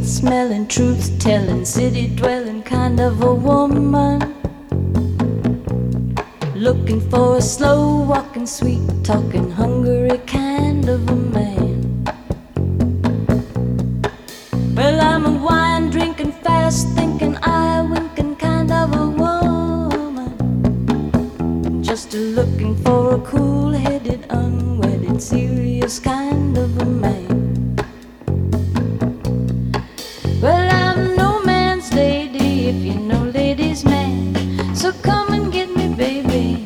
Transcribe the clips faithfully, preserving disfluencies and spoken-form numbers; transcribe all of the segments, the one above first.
smelling, truth telling, city dwelling kind of a woman. Looking for a slow walking, sweet talking, hungry kind of a man. Well, I'm a wine drinking, fast thinking, eye winking kind of a woman. Just a looking for a cool headed, unwedded, serious kind of a man. Well, I'm no man's lady, if you know ladies' man. So come and get me, baby,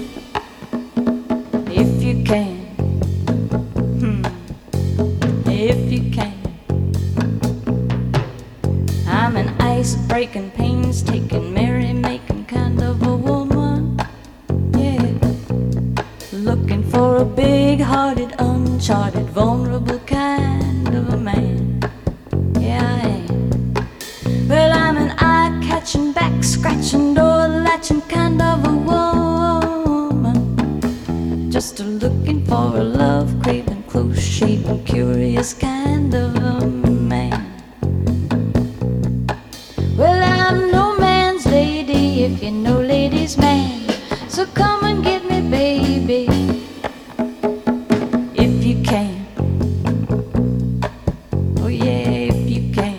if you can. Hmm. If you can. I'm an ice-breaking, pains-taking, merry-making kind of a woman. Yeah. Looking for a big-hearted, uncharted, vulnerable kind of a man. Yeah, I am. Well, I'm an eye-catching, back-scratching, door-latching kind of a woman. Just a looking for a love-craving, close-shaven, curious kind of a man. Well, I'm no man's lady, if you know ladies' man. So come and get me, baby, if you can. Oh yeah, if you can.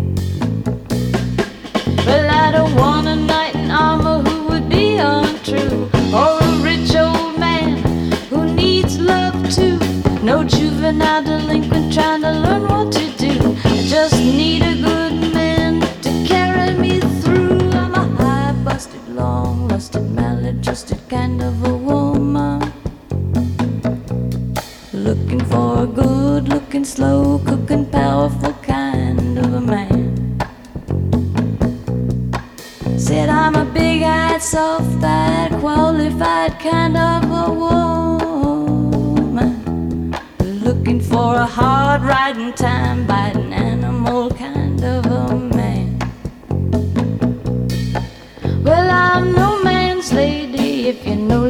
Well, I don't want a knight in armor who would be untrue, or a rich old man who needs love too. No juvenile delinquent trying to learn what to do. I just need a good man to carry me through. I'm a high-busted, long-lusted, maladjusted kind of a woman. Looking for a good-looking, slow-cooking, powerful kind of a man. Said I'm a big-eyed, soft-eyed, qualified kind of a woman. Looking for a hard-riding, time-biting, animal kind of a man. Well, I'm no man's lady, if you know